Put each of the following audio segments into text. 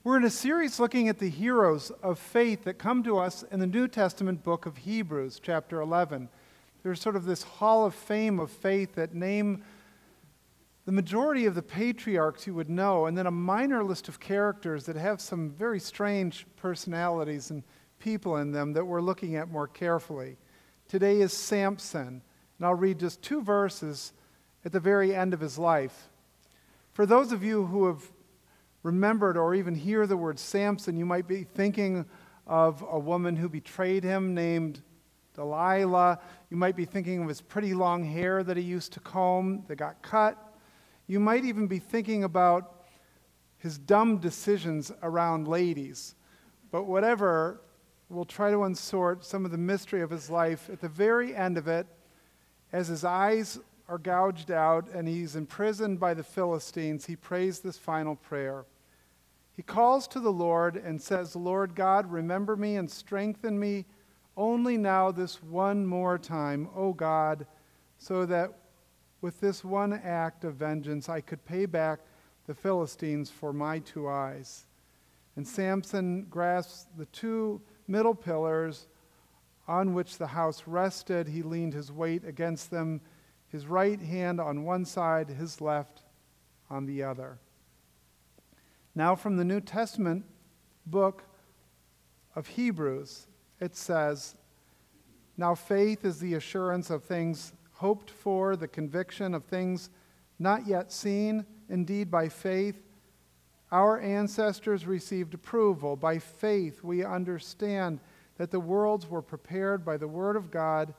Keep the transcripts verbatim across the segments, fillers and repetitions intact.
We're in a series looking at the heroes of faith that come to us in the New Testament book of Hebrews, chapter eleven. There's sort of this hall of fame of faith that name the majority of the patriarchs you would know, and then a minor list of characters that have some very strange personalities and people in them that we're looking at more carefully. Today is Samson, and I'll read just two verses at the very end of his life. For those of you who have remembered or even hear the word Samson, you might be thinking of a woman who betrayed him named Delilah. You might be thinking of his pretty long hair that he used to comb that got cut. You might even be thinking about his dumb decisions around ladies. But whatever, we'll try to unsort some of the mystery of his life at the very end of it, as his eyes are gouged out and he's imprisoned by the Philistines. He prays this final prayer. He calls to the Lord and says, Lord God, remember me and strengthen me only now this one more time, O God, so that with this one act of vengeance I could pay back the Philistines for my two eyes. And Samson grasps the two middle pillars on which the house rested. He leaned his weight against them, his right hand on one side, his left on the other. Now from the New Testament book of Hebrews, it says, Now faith is the assurance of things hoped for, the conviction of things not yet seen. Indeed, by faith, our ancestors received approval. By faith, we understand that the worlds were prepared by the word of God,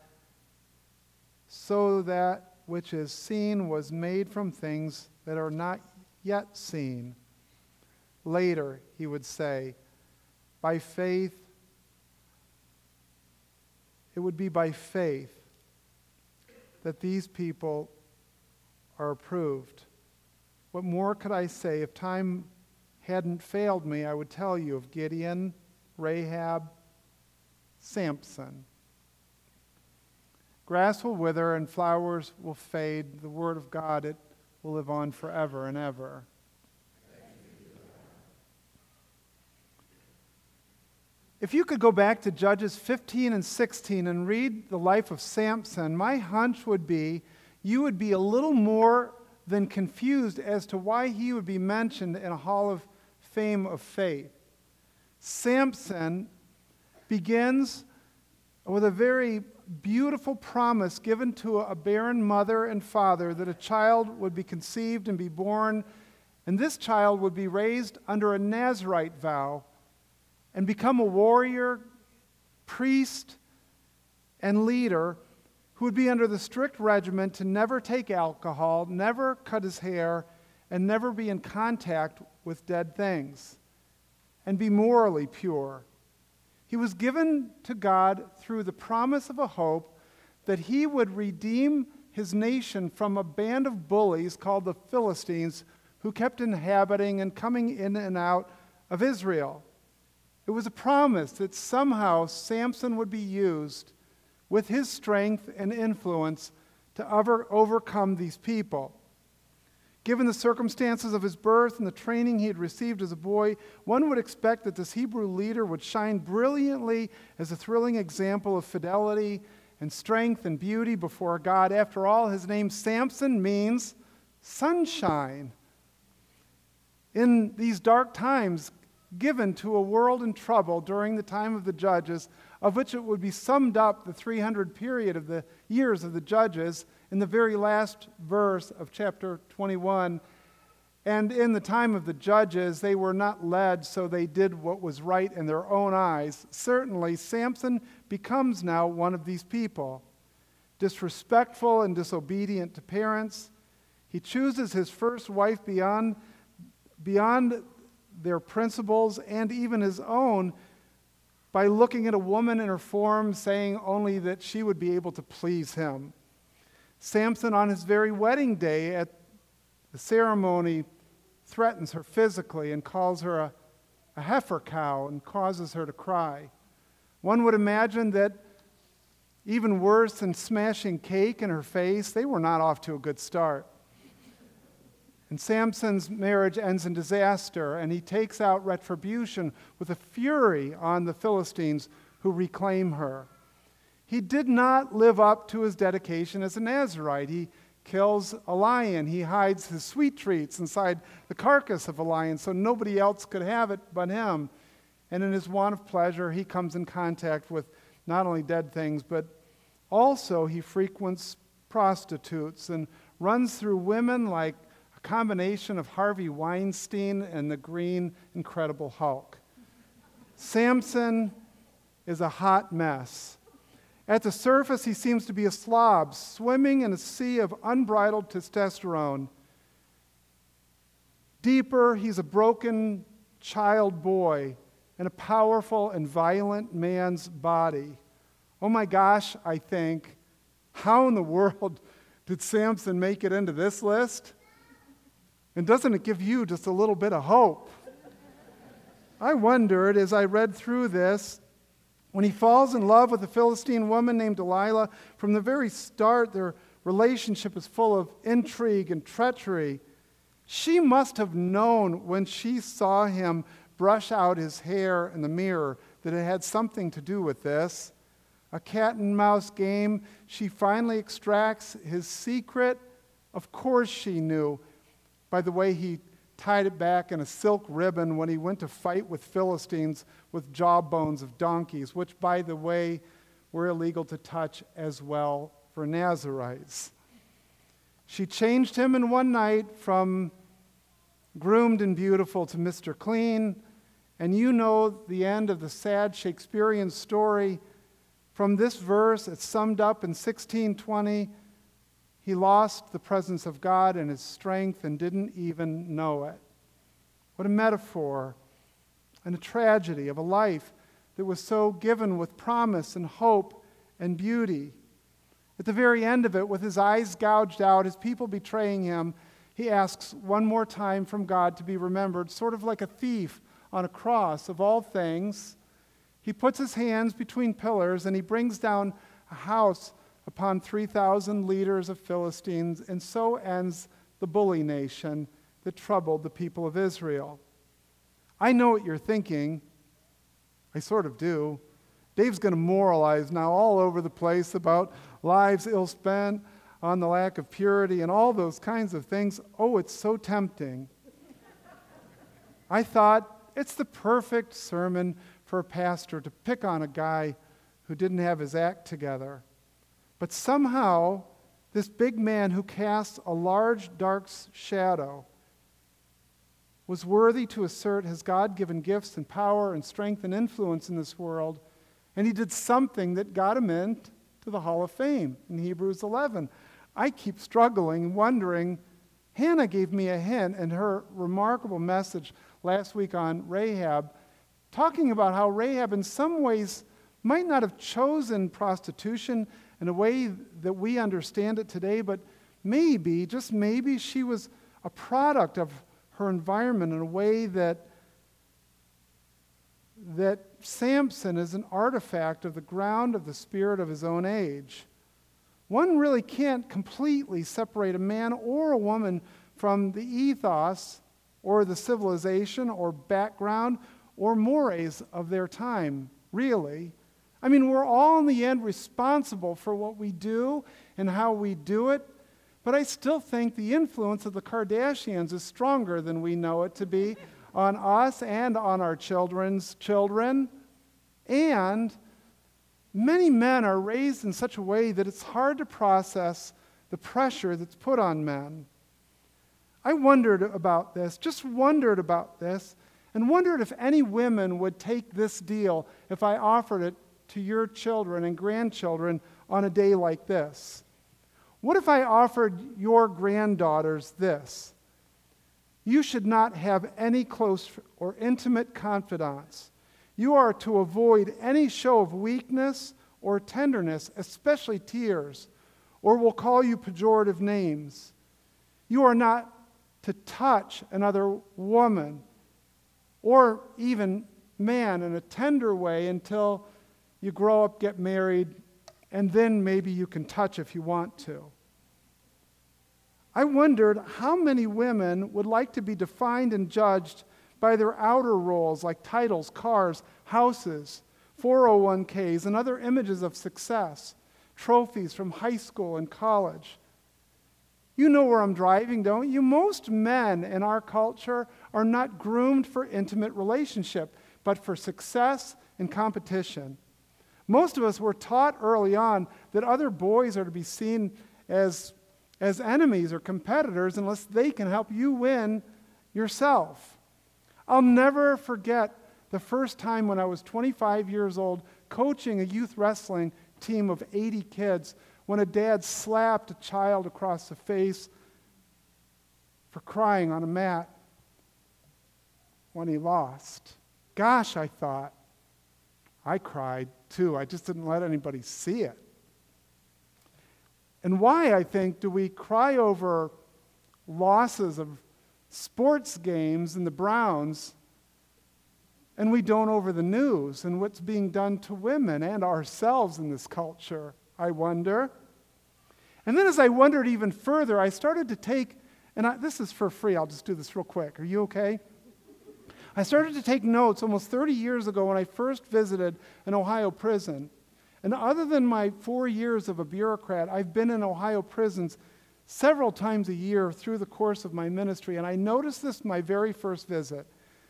so that which is seen was made from things that are not yet seen. Later, he would say, by faith, it would be by faith that these people are approved. What more could I say? If time hadn't failed me, I would tell you of Gideon, Rahab, Samson. Grass will wither and flowers will fade. The word of God, it will live on forever and ever. If you could go back to Judges fifteen and sixteen and read the life of Samson, my hunch would be you would be a little more than confused as to why he would be mentioned in a hall of fame of faith. Samson begins with a very beautiful promise given to a barren mother and father that a child would be conceived and be born, and this child would be raised under a Nazirite vow and become a warrior, priest, and leader who would be under the strict regimen to never take alcohol, never cut his hair, and never be in contact with dead things, and be morally pure. He was given to God through the promise of a hope that he would redeem his nation from a band of bullies called the Philistines who kept inhabiting and coming in and out of Israel. It was a promise that somehow Samson would be used with his strength and influence to over, overcome these people. Given the circumstances of his birth and the training he had received as a boy, one would expect that this Hebrew leader would shine brilliantly as a thrilling example of fidelity and strength and beauty before God. After all, his name Samson means sunshine. In these dark times, given to a world in trouble during the time of the judges, of which it would be summed up the three hundred period of the years of the judges in the very last verse of chapter twenty-one. And in the time of the judges, they were not led, so they did what was right in their own eyes. Certainly, Samson becomes now one of these people. Disrespectful and disobedient to parents. He chooses his first wife beyond, beyond their principles and even his own by looking at a woman in her form, saying only that she would be able to please him. Samson, on his very wedding day at the ceremony, threatens her physically and calls her a, a heifer cow and causes her to cry. One would imagine that even worse than smashing cake in her face, they were not off to a good start. And Samson's marriage ends in disaster, and he takes out retribution with a fury on the Philistines who reclaim her. He did not live up to his dedication as a Nazirite. He kills a lion. He hides his sweet treats inside the carcass of a lion so nobody else could have it but him. And in his want of pleasure, he comes in contact with not only dead things, but also he frequents prostitutes and runs through women like a combination of Harvey Weinstein and the green Incredible Hulk. Samson is a hot mess. At the surface, he seems to be a slob, swimming in a sea of unbridled testosterone. Deeper, he's a broken child boy in a powerful and violent man's body. Oh my gosh, I think, how in the world did Samson make it into this list? And doesn't it give you just a little bit of hope? I wondered as I read through this, when he falls in love with a Philistine woman named Delilah, from the very start, their relationship is full of intrigue and treachery. She must have known when she saw him brush out his hair in the mirror that it had something to do with this. A cat and mouse game. She finally extracts his secret. Of course she knew by the way he tied it back in a silk ribbon when he went to fight with Philistines with jawbones of donkeys, which, by the way, were illegal to touch as well for Nazirites. She changed him in one night from groomed and beautiful to Mister Clean, and you know the end of the sad Shakespearean story. From this verse, it's summed up in sixteen twenty. He lost the presence of God and his strength and didn't even know it. What a metaphor and a tragedy of a life that was so given with promise and hope and beauty. At the very end of it, with his eyes gouged out, his people betraying him, he asks one more time from God to be remembered, sort of like a thief on a cross of all things. He puts his hands between pillars and he brings down a house upon three thousand leaders of Philistines, and so ends the bully nation that troubled the people of Israel. I know what you're thinking. I sort of do. Dave's going to moralize now all over the place about lives ill spent on the lack of purity and all those kinds of things. Oh, it's so tempting. I thought it's the perfect sermon for a pastor to pick on a guy who didn't have his act together. But somehow, this big man who casts a large dark shadow was worthy to assert his God-given gifts and power and strength and influence in this world, and he did something that got him into the Hall of Fame in Hebrews eleven. I keep struggling, wondering. Hannah gave me a hint in her remarkable message last week on Rahab, talking about how Rahab in some ways might not have chosen prostitution in a way that we understand it today, but maybe, just maybe, she was a product of her environment in a way that, that Samson is an artifact of the ground of the spirit of his own age. One really can't completely separate a man or a woman from the ethos or the civilization or background or mores of their time, really. I mean, we're all in the end responsible for what we do and how we do it, but I still think the influence of the Kardashians is stronger than we know it to be on us and on our children's children. And many men are raised in such a way that it's hard to process the pressure that's put on men. I wondered about this, just wondered about this, and wondered if any women would take this deal if I offered it to your children and grandchildren on a day like this. What if I offered your granddaughters this? You should not have any close or intimate confidants. You are to avoid any show of weakness or tenderness, especially tears, or will call you pejorative names. You are not to touch another woman or even man in a tender way until you grow up, get married, and then maybe you can touch if you want to. I wondered how many women would like to be defined and judged by their outer roles like titles, cars, houses, four oh one k's, and other images of success, trophies from high school and college. You know where I'm driving, don't you? Most men in our culture are not groomed for intimate relationship, but for success and competition. Most of us were taught early on that other boys are to be seen as, as enemies or competitors unless they can help you win yourself. I'll never forget the first time when I was twenty-five years old coaching a youth wrestling team of eighty kids when a dad slapped a child across the face for crying on a mat when he lost. Gosh, I thought, I cried too. I just didn't let anybody see it. And why, I think, do we cry over losses of sports games in the Browns and we don't over the news and what's being done to women and ourselves in this culture, I wonder. And then as I wondered even further, I started to take, and I, this is for free, I'll just do this real quick. Are you okay? I started to take notes almost thirty years ago when I first visited an Ohio prison. And other than my four years of a bureaucrat, I've been in Ohio prisons several times a year through the course of my ministry, and I noticed this my very first visit.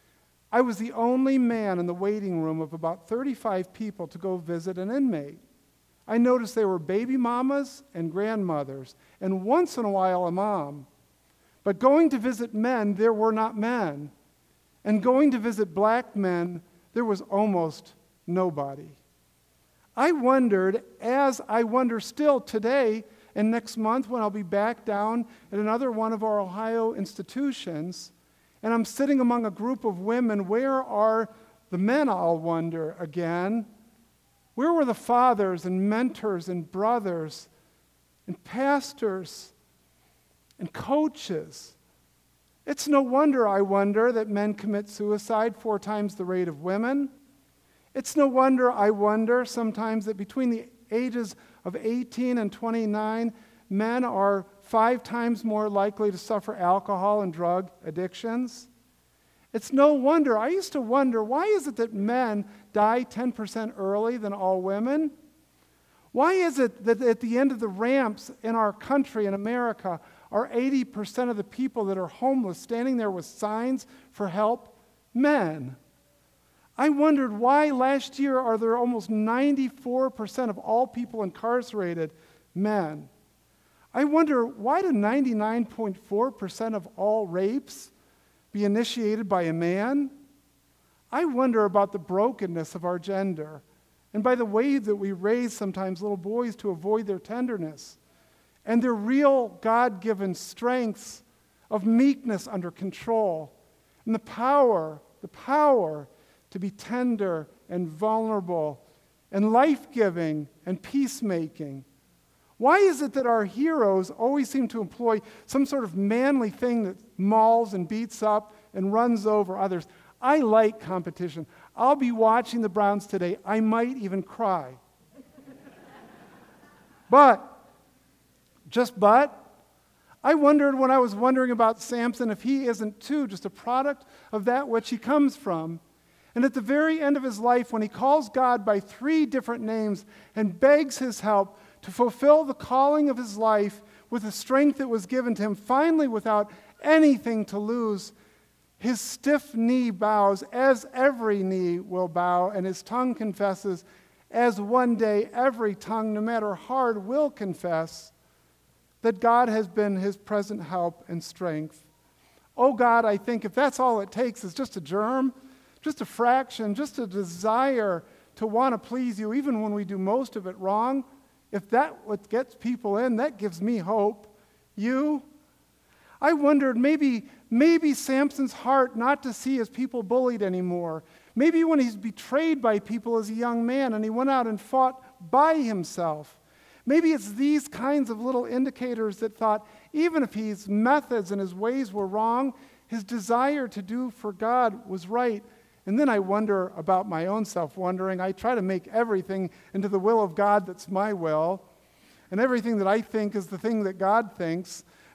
I was the only man in the waiting room of about thirty-five people to go visit an inmate. I noticed there were baby mamas and grandmothers, and once in a while a mom. But going to visit men, there were not men. And going to visit black men, there was almost nobody. I wondered, as I wonder still today and next month when I'll be back down at another one of our Ohio institutions, and I'm sitting among a group of women, where are the men, I'll wonder again? Where were the fathers and mentors and brothers and pastors and coaches? It's no wonder, I wonder, that men commit suicide four times the rate of women. It's no wonder, I wonder, sometimes that between the ages of eighteen and twenty-nine, men are five times more likely to suffer alcohol and drug addictions. It's no wonder. I used to wonder, why is it that men die ten percent early than all women? Why is it that at the end of the ramps in our country, in America, are eighty percent of the people that are homeless standing there with signs for help men? I wondered why last year are there almost ninety-four percent of all people incarcerated men? I wonder, why do ninety-nine point four percent of all rapes be initiated by a man? I wonder about the brokenness of our gender and by the way that we raise sometimes little boys to avoid their tenderness and their real God-given strengths of meekness under control and the power, the power to be tender and vulnerable and life-giving and peacemaking. Why is it that our heroes always seem to employ some sort of manly thing that mauls and beats up and runs over others? I like competition. I'll be watching the Browns today. I might even cry. But, just but, I wondered when I was wondering about Samson if he isn't too just a product of that which he comes from. And at the very end of his life, when he calls God by three different names and begs his help to fulfill the calling of his life with the strength that was given to him, finally without anything to lose, his stiff knee bows, as every knee will bow, and his tongue confesses, as one day every tongue, no matter hard, will confess that God has been his present help and strength. Oh God, I think if that's all it takes is just a germ, just a fraction, just a desire to want to please you, even when we do most of it wrong, if that what gets people in, that gives me hope. You? I wondered, maybe, maybe Samson's heart not to see his people bullied anymore. Maybe when he's betrayed by people as a young man and he went out and fought by himself. Maybe it's these kinds of little indicators that thought, even if his methods and his ways were wrong, his desire to do for God was right. And then I wonder about my own self, wondering, I try to make everything into the will of God that's my will, and everything that I think is the thing that God thinks.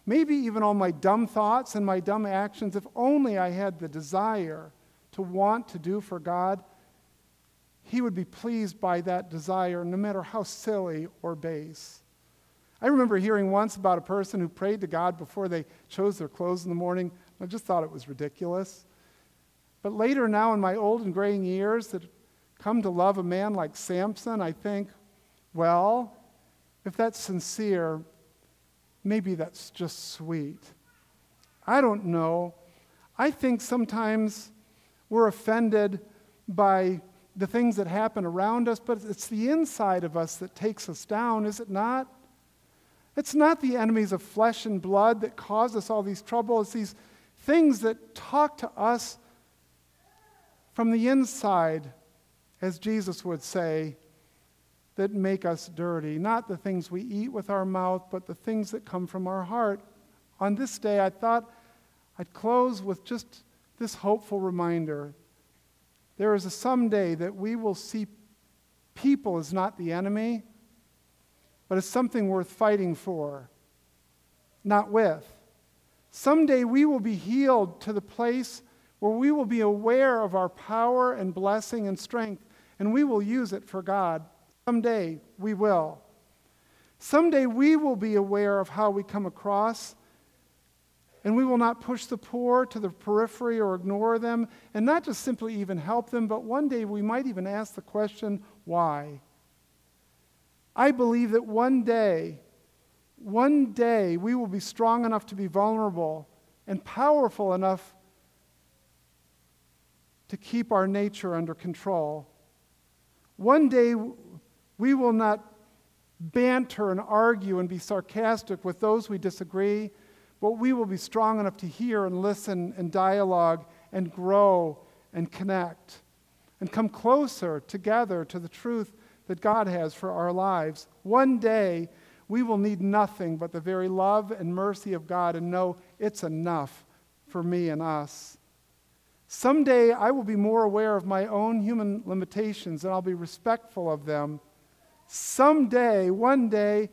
maybe even all my dumb thoughts and my dumb actions, if only I had the desire to want to do for God, He would be pleased by that desire, no matter how silly or base. I remember hearing once about a person who prayed to God before they chose their clothes in the morning. I just thought it was ridiculous. But later now, in my old and graying years that come to love a man like Samson, I think, well, if that's sincere, maybe that's just sweet. I don't know. I think sometimes we're offended by the things that happen around us, but it's the inside of us that takes us down, is it not? It's not the enemies of flesh and blood that cause us all these troubles. It's these things that talk to us from the inside, as Jesus would say, that make us dirty. Not the things we eat with our mouth, but the things that come from our heart. On this day, I thought I'd close with just this hopeful reminder. There is a someday that we will see people as not the enemy, but as something worth fighting for, not with. Someday we will be healed to the place where we will be aware of our power and blessing and strength, and we will use it for God. Someday we will. Someday we will be aware of how we come across, and we will not push the poor to the periphery or ignore them, and not just simply even help them, but one day we might even ask the question, why? I believe that one day, one day we will be strong enough to be vulnerable and powerful enough to keep our nature under control. One day we will not banter and argue and be sarcastic with those we disagree, but we will be strong enough to hear and listen and dialogue and grow and connect and come closer together to the truth that God has for our lives. One day, we will need nothing but the very love and mercy of God and know it's enough for me and us. Someday, I will be more aware of my own human limitations and I'll be respectful of them. Someday, one day,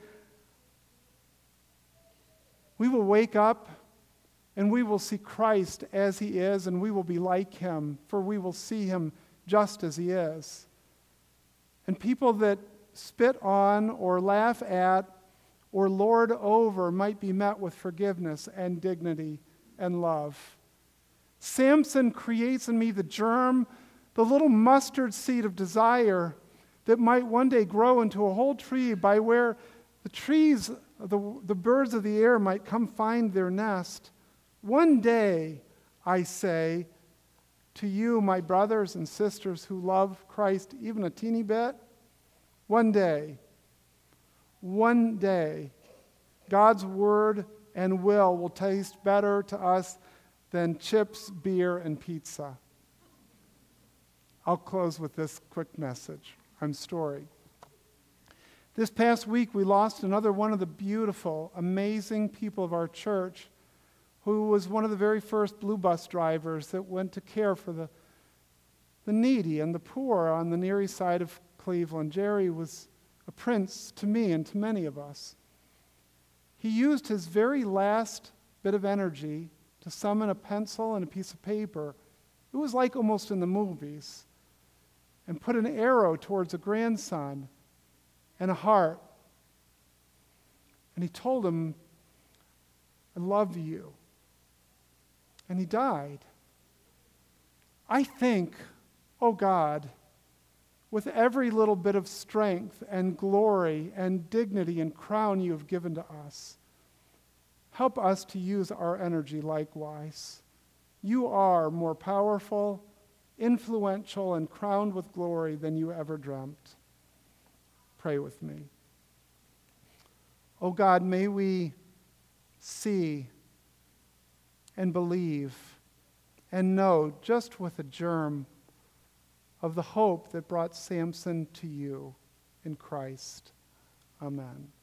we will wake up and we will see Christ as He is, and we will be like Him, for we will see Him just as He is. And people that spit on or laugh at or lord over might be met with forgiveness and dignity and love. Samson creates in me the germ, the little mustard seed of desire that might one day grow into a whole tree, by where the trees, the, the birds of the air might come find their nest. One day, I say, to you, my brothers and sisters who love Christ even a teeny bit, one day, one day, God's word and will will taste better to us than chips, beer, and pizza. I'll close with this quick message. I'm Story. This past week, we lost another one of the beautiful, amazing people of our church, who was one of the very first blue bus drivers that went to care for the, the needy and the poor on the near east side of Cleveland. Jerry was a prince to me and to many of us. He used his very last bit of energy to summon a pencil and a piece of paper. It was like almost in the movies. And put an arrow towards a grandson and a heart. And he told him, I love you. And he died. I think, oh God, with every little bit of strength and glory and dignity and crown you have given to us, help us to use our energy likewise. You are more powerful, influential, and crowned with glory than you ever dreamt. Pray with me. Oh God, may we see and believe and know just with a germ of the hope that brought Samson to you in Christ. Amen.